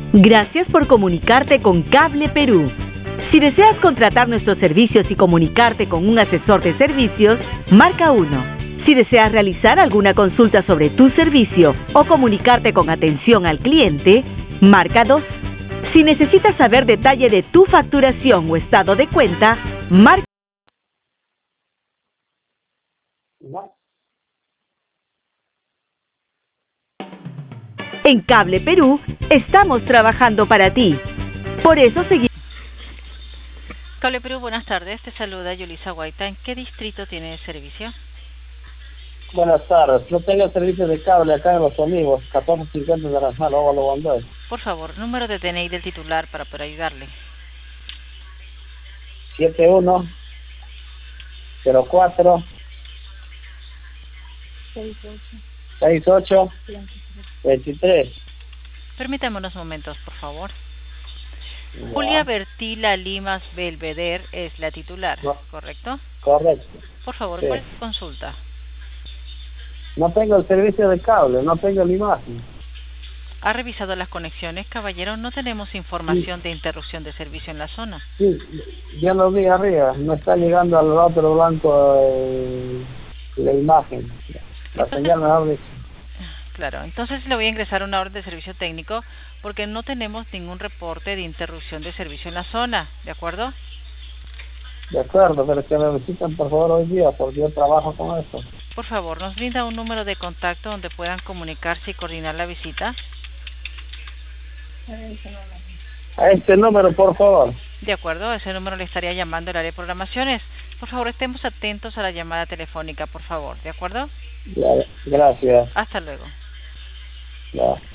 Gracias por comunicarte con Cable Perú. Si deseas contratar nuestros servicios y comunicarte con un asesor de servicios, marca 1. Si deseas realizar alguna consulta sobre tu servicio o comunicarte con atención al cliente, marca 2. Si necesitas saber detalle de tu facturación o estado de cuenta, marca. En Cable Perú, estamos trabajando para ti. Por eso seguimos. Cable Perú, buenas tardes. Te saluda Yulisa Guaita. ¿En qué distrito tiene servicio? Buenas tardes. Yo tengo servicio de cable acá en Los Olivos, 1450 de Naranjal, Óvalo Bandol. Por favor, número de DNI del titular para poder ayudarle. 71 04 68 23. Permítame unos momentos, por favor. Ya. Julia Bertila Limas Belveder es la titular, ¿correcto? Correcto. Por favor, Sí. ¿cuál es su consulta? No tengo el servicio de cable, no tengo la imagen. ¿Ha revisado las conexiones, caballero? No tenemos información de interrupción de servicio en la zona. Sí, yo lo vi arriba, no está llegando al otro blanco la imagen. La señal me abre. Claro, entonces le voy a ingresar una orden de servicio técnico porque no tenemos ningún reporte de interrupción de servicio en la zona, ¿de acuerdo? De acuerdo, pero que me visitan por favor hoy día, porque yo trabajo con eso. Por favor, ¿nos brinda un número de contacto donde puedan comunicarse y coordinar la visita? A este número, por favor. De acuerdo, a ese número le estaría llamando el área de programaciones. Por favor, estemos atentos a la llamada telefónica, por favor, ¿de acuerdo? Gracias. Hasta luego. Ya.